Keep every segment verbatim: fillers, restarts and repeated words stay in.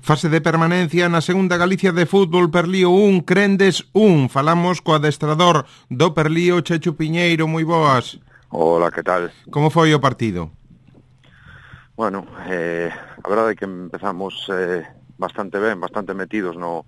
Fase de permanencia na segunda Galicia de fútbol, Perlío un, Crendes un. Falamos co adestrador do Perlío, Chechu Piñeiro, moi boas. Hola, que tal? Como foi o partido? Bueno, eh, a verdade é que empezamos eh, bastante ben, bastante metidos no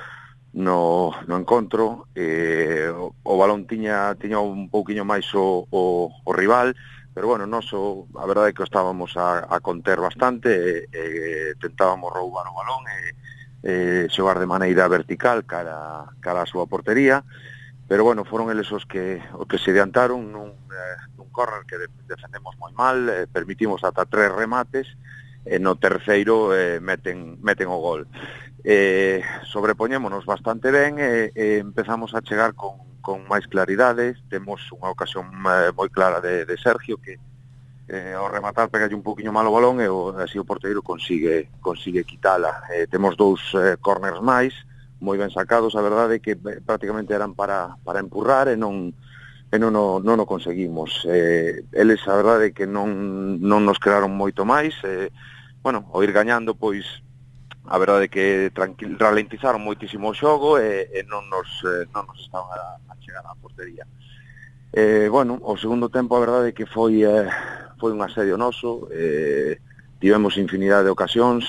no, no encontro. Eh, o, o balón tiña tiña un pouquiño máis o, o, o rival, pero bueno, noso, a verdade é que estábamos a, a conter bastante, e, e tentábamos roubar o balón e, e xogar de maneira vertical cara, cara a súa portería, pero bueno, foron eles os que os que se adiantaron nun, eh, nun córner que de, defendemos moi mal, eh, permitimos ata tres remates, e no terceiro eh, meten, meten o gol. Eh, sobrepoñémonos bastante ben e, e empezamos a chegar con, con máis claridades. Temos unha ocasión eh, moi clara de, de Sergio que eh, ao rematar pegalle un poquinho mal o balón e o, así o porteiro consigue consigue quitala. Eh, temos dous eh, corners máis moi ben sacados, a verdade é que eh, prácticamente eran para, para empurrar e non e non, non, non o conseguimos. Eh, eles a verdade é que non, non nos crearon moito máis. Eh, bueno, ao ir gañando, pois a verdade é que tranquil, ralentizaron moitísimo o xogo e, e non, nos, eh, non nos estaban a, a chegar á portería. Eh, bueno, o segundo tempo a verdade é que foi, eh, foi un asedio noso, eh, tivemos infinidade de ocasións,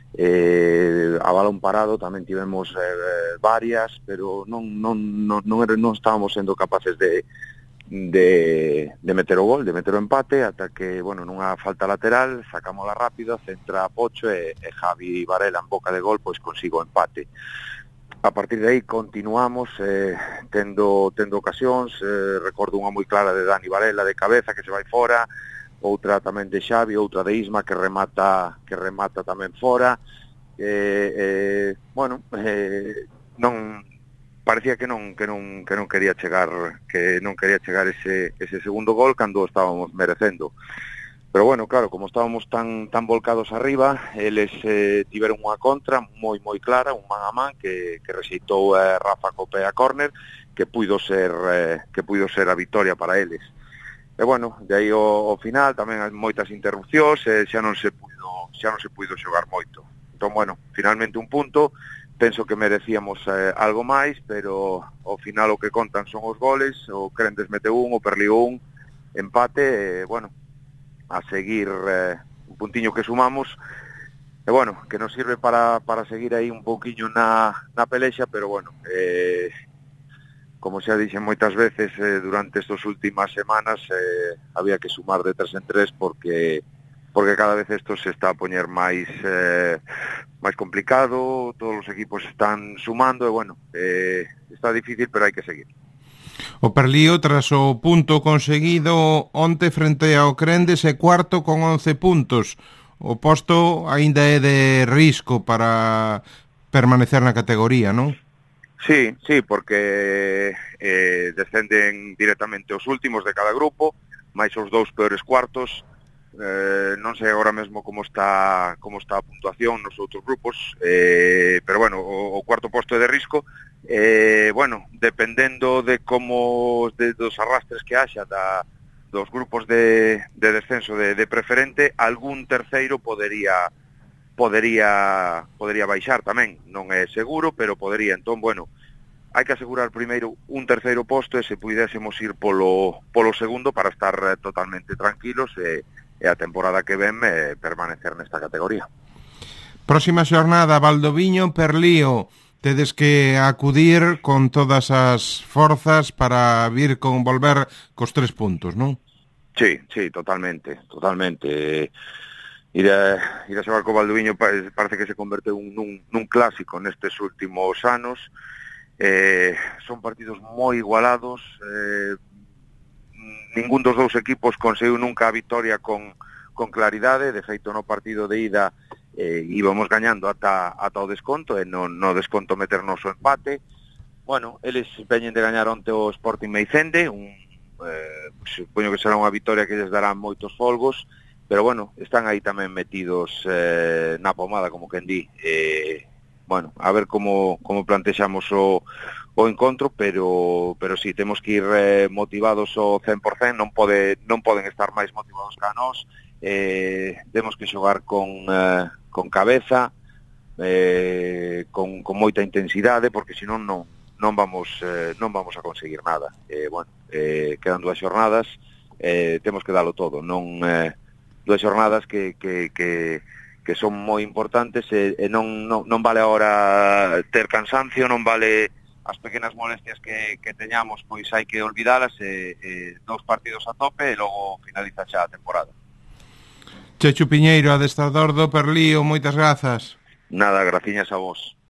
eh, a balón parado tamén tivemos eh, varias, pero non, non, non, non, non estábamos sendo capaces de de, de meter o gol, de meter o empate, ata que, bueno, nunha falta lateral, sacámola rápido, centra a Pocho e, e Javi Varela en boca de gol, pois consigo o empate. A partir de aí continuamos eh, tendo, tendo ocasións, eh, recordo unha moi clara de Dani Varela de cabeza que se vai fora, outra tamén de Xavi, outra de Isma que remata que remata tamén fora. Eh, eh, bueno, eh, non parecía que non que non que non quería chegar que non quería chegar ese ese segundo gol cando estábamos merecendo. Pero bueno, claro, como estábamos tan tan volcados arriba, eles eh, tiveron unha contra moi moi clara, un man a man que que rexeitou eh, Rafa Copé a córner, que puido ser eh, que puido ser a vitoria para eles. E bueno, de aí ao, ao final tamén hai moitas interrupcións, e xa non se puido xa non se puido xogar moito. Entón, bueno, finalmente un punto. Penso que merecíamos eh, algo máis, pero ao final o que contan son os goles. O Crendes meteu un, o Perlío un, empate, e, bueno, a seguir eh, un puntiño que sumamos, e, bueno, que nos sirve para, para seguir aí un pouquiño na, na pelexa, pero, bueno, eh, como xa dixen moitas veces eh, durante estas últimas semanas, eh, había que sumar de tres en tres, porque porque cada vez isto se está a poñer máis eh, máis complicado, todos os equipos están sumando, e bueno, eh, está difícil, pero hai que seguir. O Perlío, tras o punto conseguido onte frente ao Crendes, é cuarto con once puntos. O posto aínda é de risco para permanecer na categoría, non? Sí, sí, porque eh, descenden directamente os últimos de cada grupo, máis os dous peores cuartos. Eh, non sei agora mesmo como está como está a puntuación nos outros grupos, eh, pero bueno, o, o cuarto posto é de risco. Eh, bueno, dependendo de como de, dos arrastres que haxa da, dos grupos de, de descenso de, de preferente, algún terceiro podería podería podería baixar tamén, non é seguro, pero podería. Entón, bueno, hai que asegurar primeiro un terceiro posto, e se puidésemos ir polo polo segundo para estar eh, totalmente tranquilos e e a temporada que ven eh, permanecer nesta categoría. Próxima xornada, Valdoviño, Perlío. Tedes que acudir con todas as forzas para vir con volver cos tres puntos, non? Sí, sí, totalmente, totalmente. Ir a, ir a xogar co Valdoviño parece que se converteu nun, nun clásico nestes últimos anos. Eh, son partidos moi igualados, eh, ningún dos dous equipos conseguiu nunca a vitoria con, con claridade. De feito, no partido de ida eh, íbamos gañando ata, ata o desconto, e no, no desconto meternos o empate. Bueno, eles veñen de gañar onte o Sporting Meicende, un, eh, supoño que será unha vitoria que lles dará moitos folgos, pero bueno, están aí tamén metidos eh, na pomada, como quen di. Eh, bueno, a ver como, como plantexamos o o encontro, pero pero si sí, temos que ir eh, motivados ao cen por cen, non pode non poden estar máis motivados que a nós. Eh, temos que xogar con eh, con cabeza, eh, con, con moita intensidade, porque senón non non vamos eh, non vamos a conseguir nada. Eh, bueno, eh, quedan dúas xornadas, eh, temos que dalo todo, non eh, dúas xornadas que, que, que, que son moi importantes e, e non, non, non vale agora ter cansancio, non vale as pequenas molestias que, que teñamos, pois hai que olvidalas e, e dous partidos a tope e logo finaliza xa a temporada. Chechu Piñeiro, adestrador do Perlío, moitas grazas. Nada, graciñas a vos.